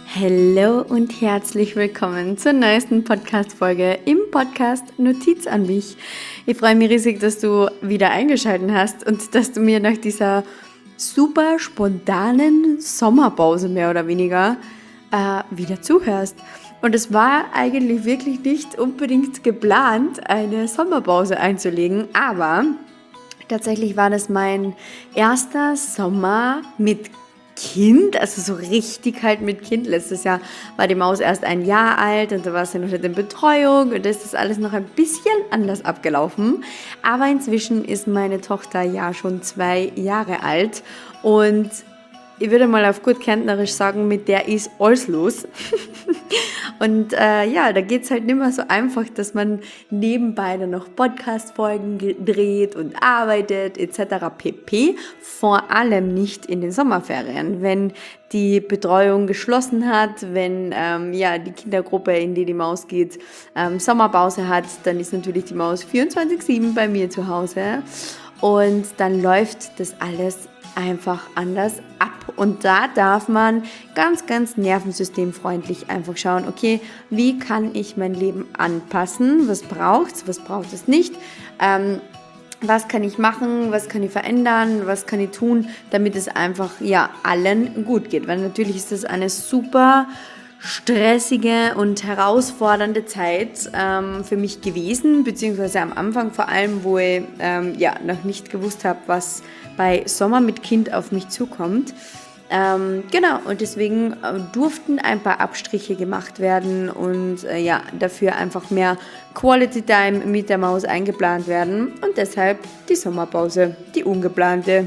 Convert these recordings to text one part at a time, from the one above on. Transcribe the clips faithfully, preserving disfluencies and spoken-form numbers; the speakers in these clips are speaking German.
Hallo und herzlich willkommen zur neuesten Podcast-Folge im Podcast Notiz an mich. Ich freue mich riesig, dass du wieder eingeschaltet hast und dass du mir nach dieser super spontanen Sommerpause mehr oder weniger äh, wieder zuhörst. Und es war eigentlich wirklich nicht unbedingt geplant, eine Sommerpause einzulegen, aber tatsächlich war das mein erster Sommer mit Kind, also so richtig halt mit Kind. Letztes Jahr war die Maus erst ein Jahr alt und da war sie noch in Betreuung und da ist das alles noch ein bisschen anders abgelaufen. Aber inzwischen ist meine Tochter ja schon zwei Jahre alt und ich würde mal auf gut Kärntnerisch sagen, mit der ist alles los. Und äh, ja, da geht es halt nicht mehr so einfach, dass man nebenbei dann noch Podcast-Folgen dreht und arbeitet et cetera pp. Vor allem nicht in den Sommerferien, wenn die Betreuung geschlossen hat, wenn ähm, ja, die Kindergruppe, in die die Maus geht, ähm, Sommerpause hat, dann ist natürlich die Maus vierundzwanzig sieben bei mir zu Hause und dann läuft das alles einfach anders ab. Und da darf man ganz, ganz nervensystemfreundlich einfach schauen, okay, wie kann ich mein Leben anpassen? Was braucht's? Was braucht es nicht? Ähm, was kann ich machen? Was kann ich verändern? Was kann ich tun, damit es einfach ja allen gut geht? Weil natürlich ist das eine super stressige und herausfordernde Zeit ähm, für mich gewesen, beziehungsweise am Anfang vor allem, wo ich ähm, ja, noch nicht gewusst habe, was bei Sommer mit Kind auf mich zukommt. Ähm, genau, und deswegen äh, durften ein paar Abstriche gemacht werden und äh, ja, dafür einfach mehr Quality Time mit der Maus eingeplant werden und deshalb die Sommerpause, die ungeplante.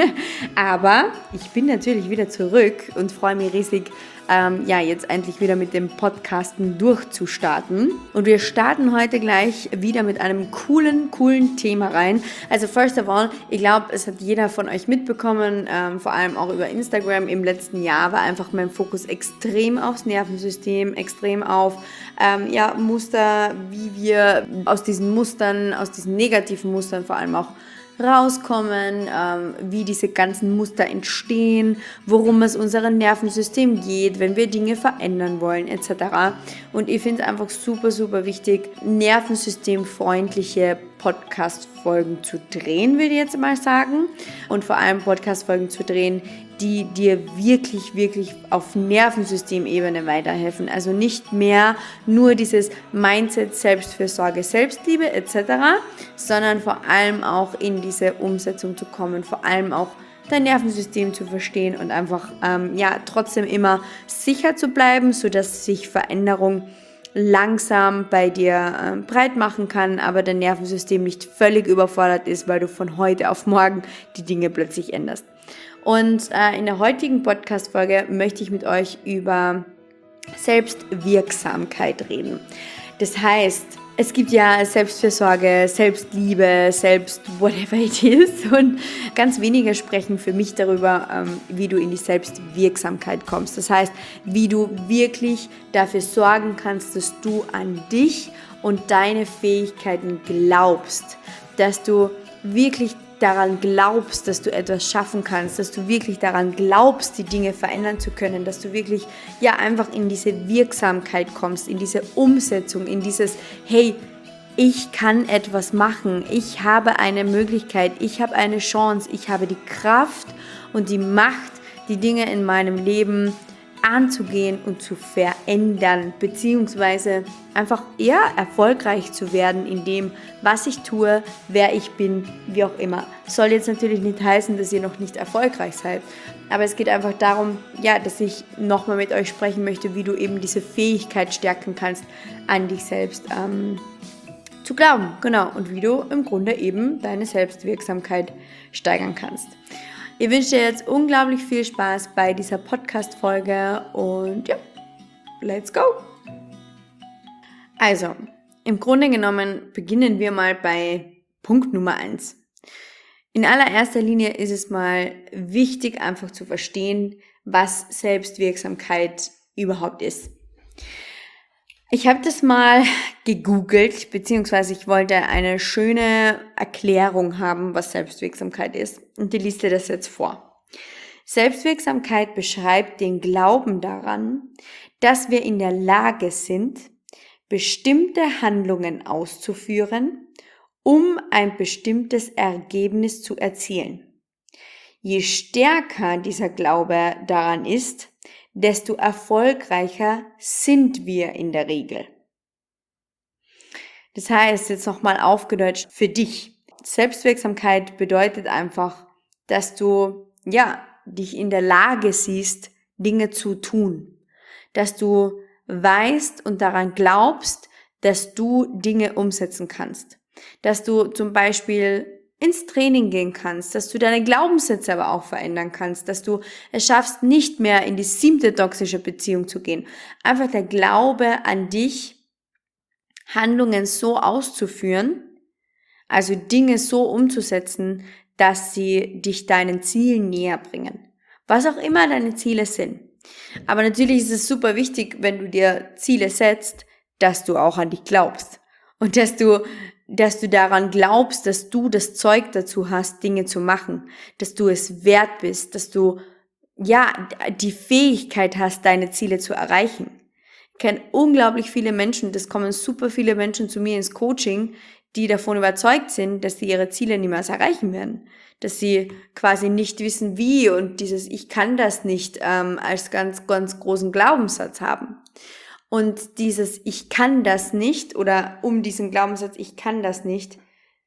Aber ich bin natürlich wieder zurück und freue mich riesig, ähm, ja, jetzt endlich wieder mit dem Podcasten durchzustarten. Und wir starten heute gleich wieder mit einem coolen, coolen Thema rein. Also first of all, ich glaube, es hat jeder von euch mitbekommen, ähm, vor allem auch über Instagram. Im letzten Jahr war einfach mein Fokus extrem aufs Nervensystem, extrem auf ähm, ja, Muster, wie wir aus diesen Mustern, aus diesen negativen Mustern vor allem auch rauskommen, ähm, wie diese ganzen Muster entstehen, worum es unserem Nervensystem geht, wenn wir Dinge verändern wollen et cetera. Und ich finde es einfach super, super wichtig, nervensystemfreundliche Podcast-Folgen zu drehen, würde ich jetzt mal sagen. Und vor allem Podcast-Folgen zu drehen, die dir wirklich, wirklich auf Nervensystemebene weiterhelfen. Also nicht mehr nur dieses Mindset, Selbstfürsorge, Selbstliebe et cetera, sondern vor allem auch in diese Umsetzung zu kommen, vor allem auch dein Nervensystem zu verstehen und einfach ähm, ja, trotzdem immer sicher zu bleiben, sodass sich Veränderung langsam bei dir äh, breit machen kann, aber dein Nervensystem nicht völlig überfordert ist, weil du von heute auf morgen die Dinge plötzlich änderst. Und äh, in der heutigen Podcast-Folge möchte ich mit euch über Selbstwirksamkeit reden. Das heißt, es gibt ja Selbstfürsorge, Selbstliebe, Selbst whatever it is und ganz wenige sprechen für mich darüber, ähm, wie du in die Selbstwirksamkeit kommst. Das heißt, wie du wirklich dafür sorgen kannst, dass du an dich und deine Fähigkeiten glaubst, dass du wirklich daran glaubst, dass du etwas schaffen kannst, dass du wirklich daran glaubst, die Dinge verändern zu können, dass du wirklich ja einfach in diese Wirksamkeit kommst, in diese Umsetzung, in dieses, hey, ich kann etwas machen, ich habe eine Möglichkeit, ich habe eine Chance, ich habe die Kraft und die Macht, die Dinge in meinem Leben anzugehen und zu verändern, beziehungsweise einfach eher erfolgreich zu werden in dem, was ich tue, wer ich bin, wie auch immer. Soll jetzt natürlich nicht heißen, dass ihr noch nicht erfolgreich seid, aber es geht einfach darum, ja, dass ich nochmal mit euch sprechen möchte, wie du eben diese Fähigkeit stärken kannst, an dich selbst ähm, zu glauben, genau, und wie du im Grunde eben deine Selbstwirksamkeit steigern kannst. Ich wünsche dir jetzt unglaublich viel Spaß bei dieser Podcast-Folge und ja, let's go! Also, im Grunde genommen beginnen wir mal bei Punkt Nummer eins. In allererster Linie ist es mal wichtig, einfach zu verstehen, was Selbstwirksamkeit überhaupt ist. Ich habe das mal gegoogelt, beziehungsweise ich wollte eine schöne Erklärung haben, was Selbstwirksamkeit ist. Und die lese dir das jetzt vor. Selbstwirksamkeit beschreibt den Glauben daran, dass wir in der Lage sind, bestimmte Handlungen auszuführen, um ein bestimmtes Ergebnis zu erzielen. Je stärker dieser Glaube daran ist, desto erfolgreicher sind wir in der Regel. Das heißt, jetzt nochmal aufgedeutscht für dich. Selbstwirksamkeit bedeutet einfach, dass du, ja, dich in der Lage siehst, Dinge zu tun. Dass du weißt und daran glaubst, dass du Dinge umsetzen kannst. Dass du zum Beispiel ins Training gehen kannst, dass du deine Glaubenssätze aber auch verändern kannst, dass du es schaffst, nicht mehr in die siebte toxische Beziehung zu gehen. Einfach der Glaube an dich, Handlungen so auszuführen, also Dinge so umzusetzen, dass sie dich deinen Zielen näher bringen. Was auch immer deine Ziele sind. Aber natürlich ist es super wichtig, wenn du dir Ziele setzt, dass du auch an dich glaubst. Und dass du, dass du daran glaubst, dass du das Zeug dazu hast, Dinge zu machen. Dass du es wert bist, dass du, ja, die Fähigkeit hast, deine Ziele zu erreichen. Ich kenne unglaublich viele Menschen, das kommen super viele Menschen zu mir ins Coaching, die davon überzeugt sind, dass sie ihre Ziele niemals erreichen werden. Dass sie quasi nicht wissen, wie und dieses Ich kann das nicht ähm, als ganz, ganz großen Glaubenssatz haben. Und dieses Ich kann das nicht oder um diesen Glaubenssatz Ich kann das nicht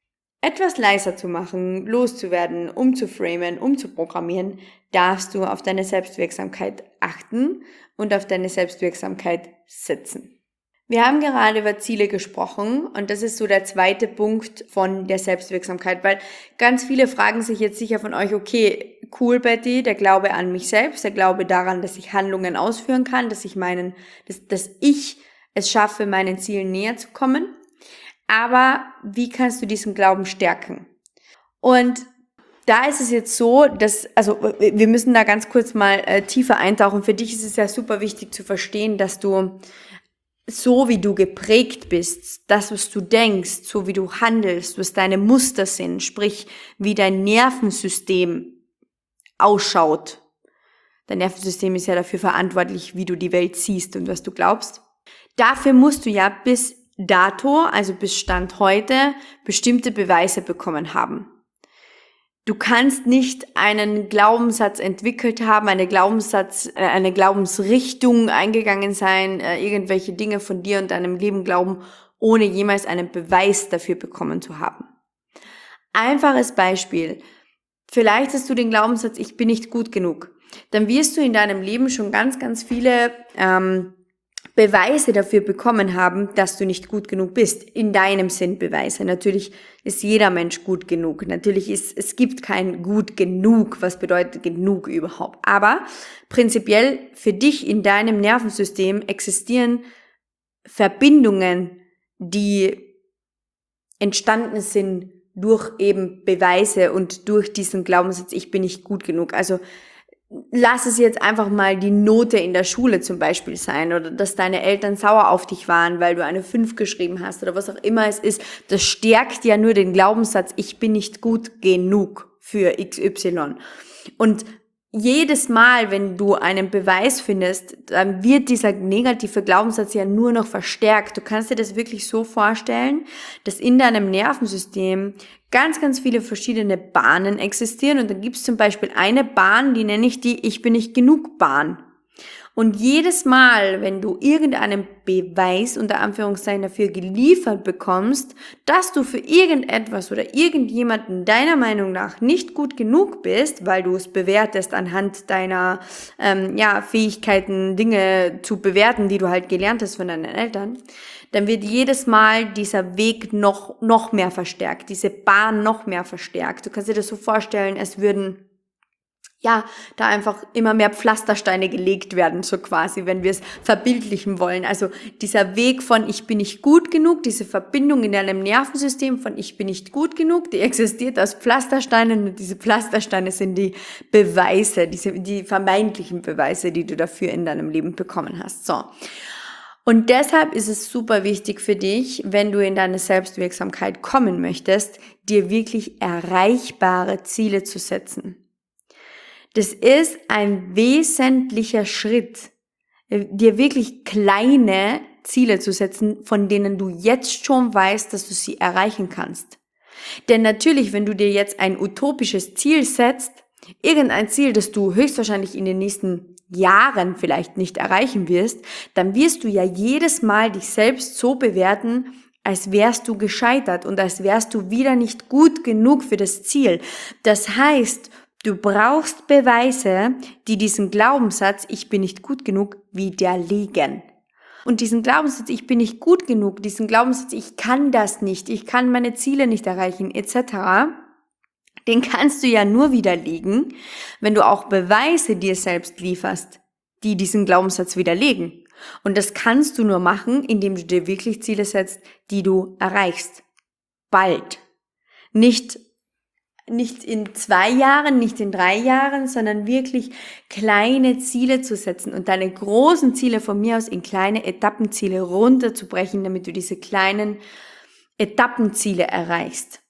etwas leiser zu machen, loszuwerden, umzuframen, umzuprogrammieren, darfst du auf deine Selbstwirksamkeit achten und auf deine Selbstwirksamkeit setzen. Wir haben gerade über Ziele gesprochen und das ist so der zweite Punkt von der Selbstwirksamkeit, weil ganz viele fragen sich jetzt sicher von euch, okay, cool Betty, der Glaube an mich selbst, der Glaube daran, dass ich Handlungen ausführen kann, dass ich meinen, dass, dass ich es schaffe, meinen Zielen näher zu kommen. Aber wie kannst du diesen Glauben stärken? Und da ist es jetzt so, dass, also wir müssen da ganz kurz mal äh, tiefer eintauchen. Für dich ist es ja super wichtig zu verstehen, dass du so wie du geprägt bist, das, was du denkst, so wie du handelst, was deine Muster sind, sprich, wie dein Nervensystem ausschaut. Dein Nervensystem ist ja dafür verantwortlich, wie du die Welt siehst und was du glaubst. Dafür musst du ja bis dato, also bis Stand heute, bestimmte Beweise bekommen haben. Du kannst nicht einen Glaubenssatz entwickelt haben, eine Glaubenssatz, eine Glaubensrichtung eingegangen sein, irgendwelche Dinge von dir und deinem Leben glauben, ohne jemals einen Beweis dafür bekommen zu haben. Einfaches Beispiel. Vielleicht hast du den Glaubenssatz, ich bin nicht gut genug. Dann wirst du in deinem Leben schon ganz, ganz viele ähm, Beweise dafür bekommen haben, dass du nicht gut genug bist. In deinem Sinn Beweise. Natürlich ist jeder Mensch gut genug. Natürlich ist, es gibt kein gut genug. Was bedeutet genug überhaupt? Aber prinzipiell für dich in deinem Nervensystem existieren Verbindungen, die entstanden sind durch eben Beweise und durch diesen Glaubenssatz, ich bin nicht gut genug. Also lass es jetzt einfach mal die Note in der Schule zum Beispiel sein oder dass deine Eltern sauer auf dich waren, weil du eine fünf geschrieben hast oder was auch immer es ist. Das stärkt ja nur den Glaubenssatz, ich bin nicht gut genug für X Y. Und jedes Mal, wenn du einen Beweis findest, dann wird dieser negative Glaubenssatz ja nur noch verstärkt. Du kannst dir das wirklich so vorstellen, dass in deinem Nervensystem ganz, ganz viele verschiedene Bahnen existieren und dann gibt es zum Beispiel eine Bahn, die nenne ich die Ich bin nicht genug Bahn. Und jedes Mal, wenn du irgendeinen Beweis unter Anführungszeichen dafür geliefert bekommst, dass du für irgendetwas oder irgendjemanden deiner Meinung nach nicht gut genug bist, weil du es bewertest anhand deiner ähm, ja, Fähigkeiten, Dinge zu bewerten, die du halt gelernt hast von deinen Eltern, dann wird jedes Mal dieser Weg noch, noch mehr verstärkt, diese Bahn noch mehr verstärkt. Du kannst dir das so vorstellen, es würden ja, da einfach immer mehr Pflastersteine gelegt werden, so quasi, wenn wir es verbildlichen wollen. Also dieser Weg von ich bin nicht gut genug, diese Verbindung in deinem Nervensystem von ich bin nicht gut genug, die existiert aus Pflastersteinen und diese Pflastersteine sind die Beweise, diese, die vermeintlichen Beweise, die du dafür in deinem Leben bekommen hast. So. Und deshalb ist es super wichtig für dich, wenn du in deine Selbstwirksamkeit kommen möchtest, dir wirklich erreichbare Ziele zu setzen. Das ist ein wesentlicher Schritt, dir wirklich kleine Ziele zu setzen, von denen du jetzt schon weißt, dass du sie erreichen kannst. Denn natürlich, wenn du dir jetzt ein utopisches Ziel setzt, irgendein Ziel, das du höchstwahrscheinlich in den nächsten Jahren vielleicht nicht erreichen wirst, dann wirst du ja jedes Mal dich selbst so bewerten, als wärst du gescheitert und als wärst du wieder nicht gut genug für das Ziel. Das heißt, du brauchst Beweise, die diesen Glaubenssatz, ich bin nicht gut genug, widerlegen. Und diesen Glaubenssatz, ich bin nicht gut genug, diesen Glaubenssatz, ich kann das nicht, ich kann meine Ziele nicht erreichen, et cetera, den kannst du ja nur widerlegen, wenn du auch Beweise dir selbst lieferst, die diesen Glaubenssatz widerlegen. Und das kannst du nur machen, indem du dir wirklich Ziele setzt, die du erreichst. Bald. Nicht Nicht in zwei Jahren, nicht in drei Jahren, sondern wirklich kleine Ziele zu setzen und deine großen Ziele von mir aus in kleine Etappenziele runterzubrechen, damit du diese kleinen Etappenziele erreichst.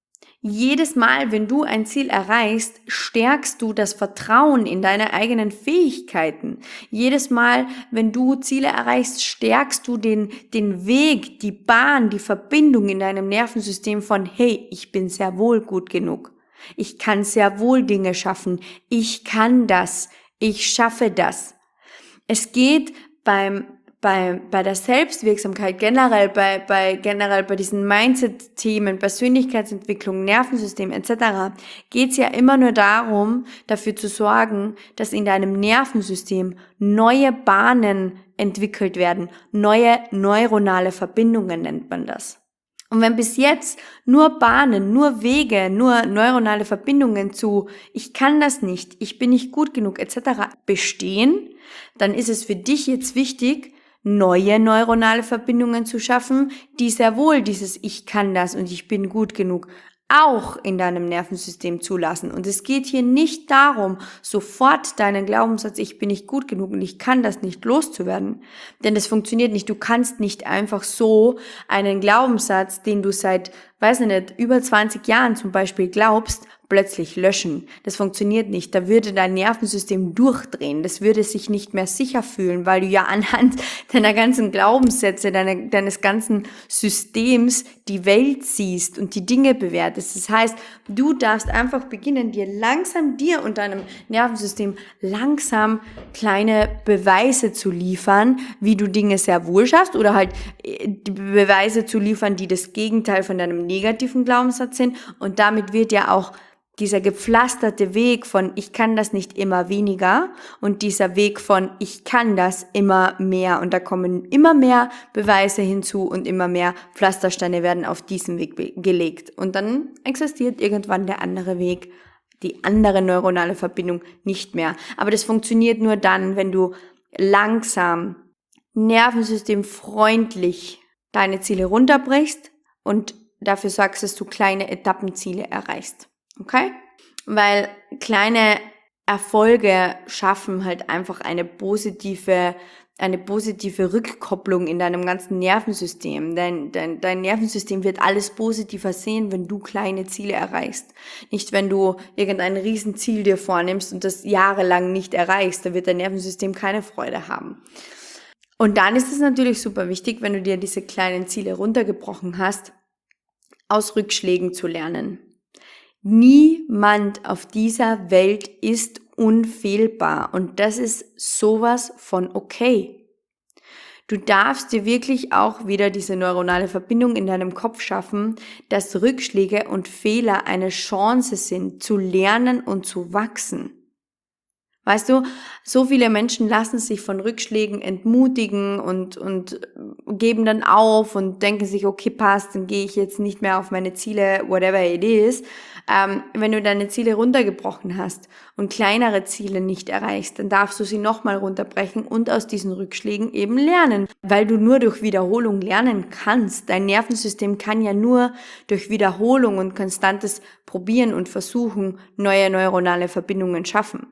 Jedes Mal, wenn du ein Ziel erreichst, stärkst du das Vertrauen in deine eigenen Fähigkeiten. Jedes Mal, wenn du Ziele erreichst, stärkst du den, den Weg, die Bahn, die Verbindung in deinem Nervensystem von, hey, ich bin sehr wohl gut genug. Ich kann sehr wohl Dinge schaffen. Ich kann das. Ich schaffe das. Es geht beim, bei, bei der Selbstwirksamkeit generell, bei, bei, generell bei diesen Mindset-Themen, Persönlichkeitsentwicklung, Nervensystem et cetera, geht es ja immer nur darum, dafür zu sorgen, dass in deinem Nervensystem neue Bahnen entwickelt werden. Neue neuronale Verbindungen nennt man das. Und wenn bis jetzt nur Bahnen, nur Wege, nur neuronale Verbindungen zu ich kann das nicht, ich bin nicht gut genug et cetera bestehen, dann ist es für dich jetzt wichtig, neue neuronale Verbindungen zu schaffen, die sehr wohl dieses ich kann das und ich bin gut genug auch in deinem Nervensystem zulassen. Und es geht hier nicht darum, sofort deinen Glaubenssatz, ich bin nicht gut genug und ich kann das nicht, loszuwerden. Denn das funktioniert nicht. Du kannst nicht einfach so einen Glaubenssatz, den du seit, weiß ich nicht, über zwanzig Jahren zum Beispiel glaubst, plötzlich löschen. Das funktioniert nicht. Da würde dein Nervensystem durchdrehen. Das würde sich nicht mehr sicher fühlen, weil du ja anhand deiner ganzen Glaubenssätze, deiner, deines ganzen Systems die Welt siehst und die Dinge bewertest. Das heißt, du darfst einfach beginnen, dir langsam, dir und deinem Nervensystem langsam kleine Beweise zu liefern, wie du Dinge sehr wohl schaffst oder halt Beweise zu liefern, die das Gegenteil von deinem negativen Glaubenssatz sind. Und damit wird ja auch dieser gepflasterte Weg von ich kann das nicht immer weniger und dieser Weg von ich kann das immer mehr und da kommen immer mehr Beweise hinzu und immer mehr Pflastersteine werden auf diesen Weg gelegt und dann existiert irgendwann der andere Weg, die andere neuronale Verbindung nicht mehr. Aber das funktioniert nur dann, wenn du langsam, nervensystemfreundlich deine Ziele runterbrichst und dafür sorgst, dass du kleine Etappenziele erreichst. Okay? Weil kleine Erfolge schaffen halt einfach eine positive, eine positive Rückkopplung in deinem ganzen Nervensystem. Dein, dein, dein Nervensystem wird alles positiver sehen, wenn du kleine Ziele erreichst. Nicht, wenn du irgendein Riesenziel dir vornimmst und das jahrelang nicht erreichst. Da wird dein Nervensystem keine Freude haben. Und dann ist es natürlich super wichtig, wenn du dir diese kleinen Ziele runtergebrochen hast, aus Rückschlägen zu lernen. Niemand auf dieser Welt ist unfehlbar und das ist sowas von okay. Du darfst dir wirklich auch wieder diese neuronale Verbindung in deinem Kopf schaffen, dass Rückschläge und Fehler eine Chance sind, zu lernen und zu wachsen. Weißt du, so viele Menschen lassen sich von Rückschlägen entmutigen und, und geben dann auf und denken sich, okay, passt, dann gehe ich jetzt nicht mehr auf meine Ziele, whatever it is. Ähm, wenn du deine Ziele runtergebrochen hast und kleinere Ziele nicht erreichst, dann darfst du sie nochmal runterbrechen und aus diesen Rückschlägen eben lernen, weil du nur durch Wiederholung lernen kannst. Dein Nervensystem kann ja nur durch Wiederholung und konstantes Probieren und Versuchen neue neuronale Verbindungen schaffen.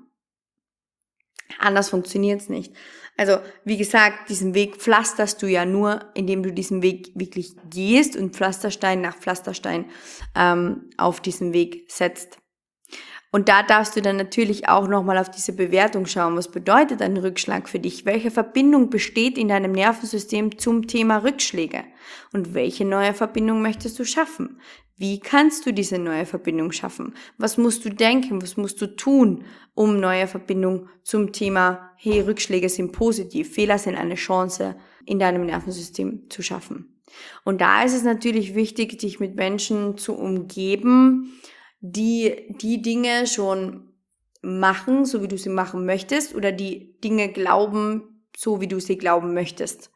Anders funktioniert's nicht. Also, wie gesagt, diesen Weg pflasterst du ja nur, indem du diesen Weg wirklich gehst und Pflasterstein nach Pflasterstein ähm, auf diesen Weg setzt. Und da darfst du dann natürlich auch nochmal auf diese Bewertung schauen. Was bedeutet ein Rückschlag für dich? Welche Verbindung besteht in deinem Nervensystem zum Thema Rückschläge? Und welche neue Verbindung möchtest du schaffen? Wie kannst du diese neue Verbindung schaffen? Was musst du denken? Was musst du tun, um neue Verbindung zum Thema, hey, Rückschläge sind positiv, Fehler sind eine Chance in deinem Nervensystem zu schaffen? Und da ist es natürlich wichtig, dich mit Menschen zu umgeben, die die Dinge schon machen, so wie du sie machen möchtest, oder die Dinge glauben, so wie du sie glauben möchtest.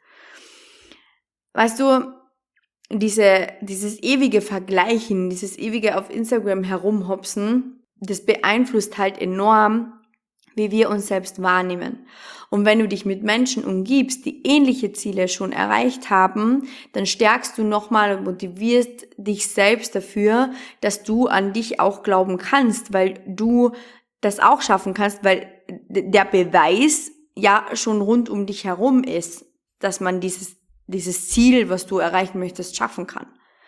Weißt du, diese, dieses ewige Vergleichen, dieses ewige auf Instagram herumhopsen, das beeinflusst halt enorm, wie wir uns selbst wahrnehmen. Und wenn du dich mit Menschen umgibst, die ähnliche Ziele schon erreicht haben, dann stärkst du nochmal und motivierst dich selbst dafür, dass du an dich auch glauben kannst, weil du das auch schaffen kannst, weil der Beweis ja schon rund um dich herum ist, dass man dieses, dieses Ziel, was du erreichen möchtest, schaffen kann.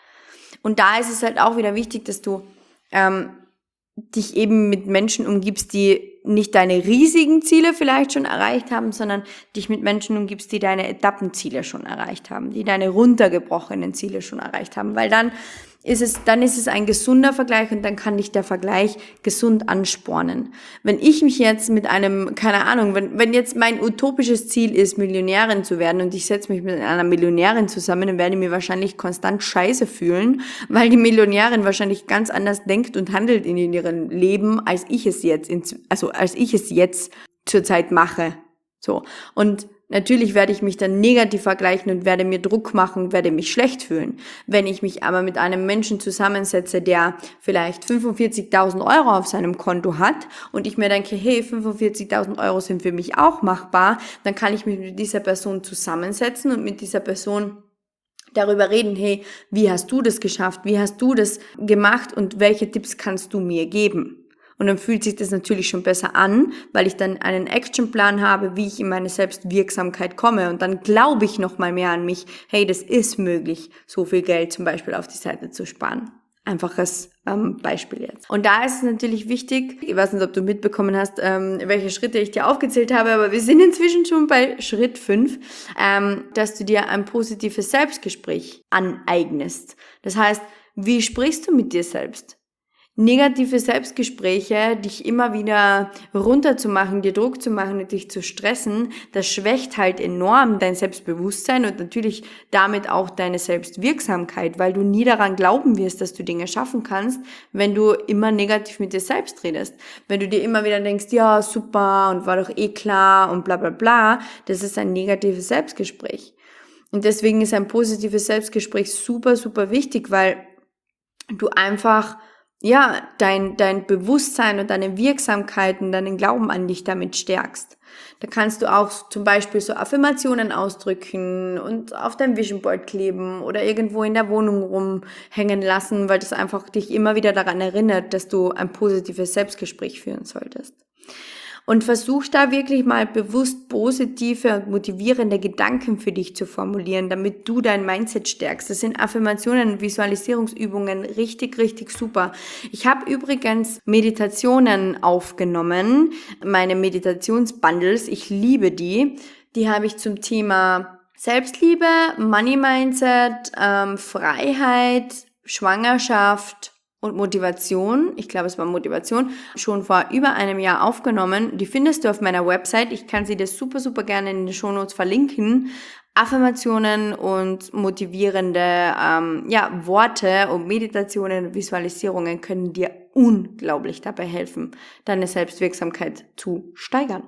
Und da ist es halt auch wieder wichtig, dass du ähm, dich eben mit Menschen umgibst, die nicht deine riesigen Ziele vielleicht schon erreicht haben, sondern dich mit Menschen umgibst, die deine Etappenziele schon erreicht haben, die deine runtergebrochenen Ziele schon erreicht haben, weil dann ist es, dann ist es ein gesunder Vergleich und dann kann dich der Vergleich gesund anspornen. Wenn ich mich jetzt mit einem, keine Ahnung, wenn, wenn jetzt mein utopisches Ziel ist, Millionärin zu werden und ich setze mich mit einer Millionärin zusammen, dann werde ich mir wahrscheinlich konstant scheiße fühlen, weil die Millionärin wahrscheinlich ganz anders denkt und handelt in ihrem Leben, als ich es jetzt, in, also als ich es jetzt zurzeit mache. So. Und natürlich werde ich mich dann negativ vergleichen und werde mir Druck machen, werde mich schlecht fühlen. Wenn ich mich aber mit einem Menschen zusammensetze, der vielleicht fünfundvierzigtausend Euro auf seinem Konto hat und ich mir denke, hey, fünfundvierzigtausend Euro sind für mich auch machbar, dann kann ich mich mit dieser Person zusammensetzen und mit dieser Person darüber reden, hey, wie hast du das geschafft, wie hast du das gemacht und welche Tipps kannst du mir geben? Und dann fühlt sich das natürlich schon besser an, weil ich dann einen Actionplan habe, wie ich in meine Selbstwirksamkeit komme. Und dann glaube ich noch mal mehr an mich, hey, das ist möglich, so viel Geld zum Beispiel auf die Seite zu sparen. Einfaches ähm, Beispiel jetzt. Und da ist es natürlich wichtig, ich weiß nicht, ob du mitbekommen hast, ähm, welche Schritte ich dir aufgezählt habe, aber wir sind inzwischen schon bei Schritt fünf, ähm, dass du dir ein positives Selbstgespräch aneignest. Das heißt, wie sprichst du mit dir selbst? Negative Selbstgespräche, dich immer wieder runterzumachen, dir Druck zu machen und dich zu stressen, das schwächt halt enorm dein Selbstbewusstsein und natürlich damit auch deine Selbstwirksamkeit, weil du nie daran glauben wirst, dass du Dinge schaffen kannst, wenn du immer negativ mit dir selbst redest. Wenn du dir immer wieder denkst, ja, super und war doch eh klar und bla bla bla, das ist ein negatives Selbstgespräch. Und deswegen ist ein positives Selbstgespräch super, super wichtig, weil du einfach ja, dein, dein Bewusstsein und deine Wirksamkeit und deinen Glauben an dich damit stärkst. Da kannst du auch zum Beispiel so Affirmationen ausdrücken und auf dein Vision Board kleben oder irgendwo in der Wohnung rumhängen lassen, weil das einfach dich immer wieder daran erinnert, dass du ein positives Selbstgespräch führen solltest. Und versuch da wirklich mal bewusst positive und motivierende Gedanken für dich zu formulieren, damit du dein Mindset stärkst. Das sind Affirmationen und Visualisierungsübungen richtig, richtig super. Ich habe übrigens Meditationen aufgenommen, meine Meditationsbundles, ich liebe die. Die habe ich zum Thema Selbstliebe, Money Mindset, ähm, Freiheit, Schwangerschaft und Motivation, ich glaube es war Motivation, schon vor über einem Jahr aufgenommen. Die findest du auf meiner Website. Ich kann sie dir super, super gerne in den Shownotes verlinken. Affirmationen und motivierende ähm, ja, Worte und Meditationen und Visualisierungen können dir unglaublich dabei helfen, deine Selbstwirksamkeit zu steigern.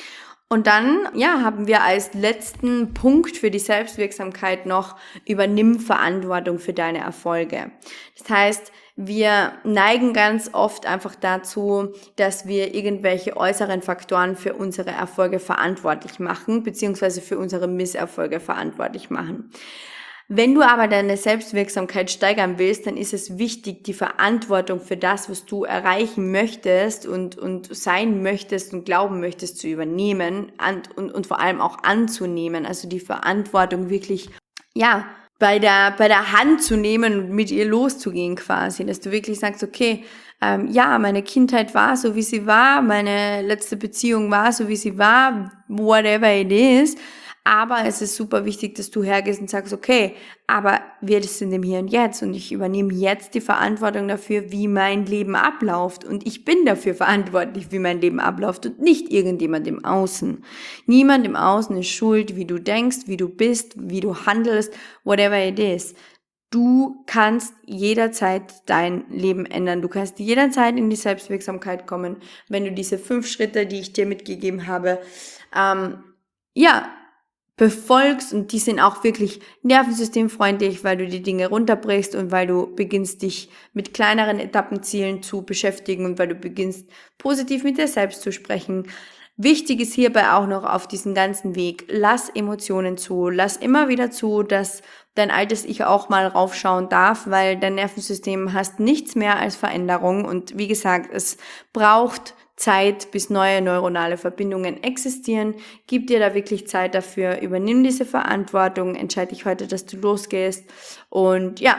Und dann, ja, haben wir als letzten Punkt für die Selbstwirksamkeit noch, übernimm Verantwortung für deine Erfolge. Das heißt, wir neigen ganz oft einfach dazu, dass wir irgendwelche äußeren Faktoren für unsere Erfolge verantwortlich machen, beziehungsweise für unsere Misserfolge verantwortlich machen. Wenn du aber deine Selbstwirksamkeit steigern willst, dann ist es wichtig, die Verantwortung für das, was du erreichen möchtest und, und sein möchtest und glauben möchtest, zu übernehmen und, und, und vor allem auch anzunehmen. Also die Verantwortung wirklich, ja, bei der, bei der Hand zu nehmen und mit ihr loszugehen quasi, dass du wirklich sagst, okay, ähm, ja, meine Kindheit war so, wie sie war, meine letzte Beziehung war so, wie sie war, whatever it is. Aber es ist super wichtig, dass du hergehst und sagst, okay, aber wir sind im Hier und Jetzt und ich übernehme jetzt die Verantwortung dafür, wie mein Leben abläuft. Und ich bin dafür verantwortlich, wie mein Leben abläuft und nicht irgendjemand im Außen. Niemand im Außen ist schuld, wie du denkst, wie du bist, wie du handelst, whatever it is. Du kannst jederzeit dein Leben ändern. Du kannst jederzeit in die Selbstwirksamkeit kommen, wenn du diese fünf Schritte, die ich dir mitgegeben habe, ähm, ja, befolgst, und die sind auch wirklich nervensystemfreundlich, weil du die Dinge runterbrichst und weil du beginnst, dich mit kleineren Etappenzielen zu beschäftigen und weil du beginnst, positiv mit dir selbst zu sprechen. Wichtig ist hierbei auch noch auf diesem ganzen Weg, lass Emotionen zu, lass immer wieder zu, dass dein altes Ich auch mal raufschauen darf, weil dein Nervensystem hast nichts mehr als Veränderung und wie gesagt, es braucht Zeit, bis neue neuronale Verbindungen existieren. Gib dir da wirklich Zeit dafür, übernimm diese Verantwortung, entscheide dich heute, dass du losgehst und ja,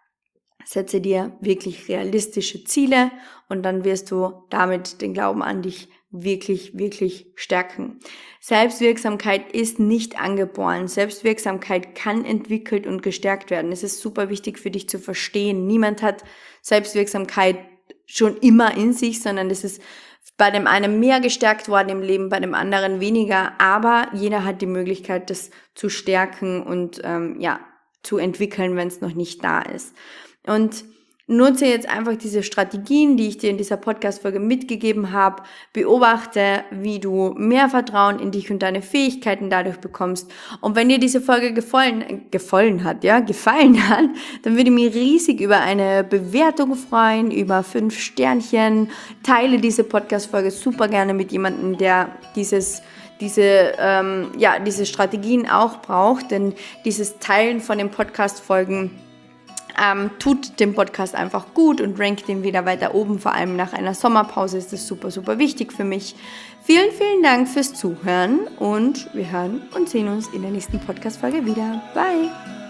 setze dir wirklich realistische Ziele und dann wirst du damit den Glauben an dich wirklich, wirklich stärken. Selbstwirksamkeit ist nicht angeboren. Selbstwirksamkeit kann entwickelt und gestärkt werden. Es ist super wichtig für dich zu verstehen. Niemand hat Selbstwirksamkeit schon immer in sich, sondern es ist bei dem einen mehr gestärkt worden im Leben, bei dem anderen weniger, aber jeder hat die Möglichkeit, das zu stärken und ähm, ja, zu entwickeln, wenn es noch nicht da ist. Und nutze jetzt einfach diese Strategien, die ich dir in dieser Podcast-Folge mitgegeben habe. Beobachte, wie du mehr Vertrauen in dich und deine Fähigkeiten dadurch bekommst. Und wenn dir diese Folge gefallen, äh, gefallen hat, ja, gefallen hat, dann würde ich mich riesig über eine Bewertung freuen, über fünf Sternchen. Teile diese Podcast-Folge super gerne mit jemandem, der dieses diese, ähm, ja, diese Strategien auch braucht, denn dieses Teilen von den Podcast-Folgen Ähm, tut dem Podcast einfach gut und rankt ihn wieder weiter oben. Vor allem nach einer Sommerpause ist das super, super wichtig für mich. Vielen, vielen Dank fürs Zuhören und wir hören und sehen uns in der nächsten Podcast-Folge wieder. Bye!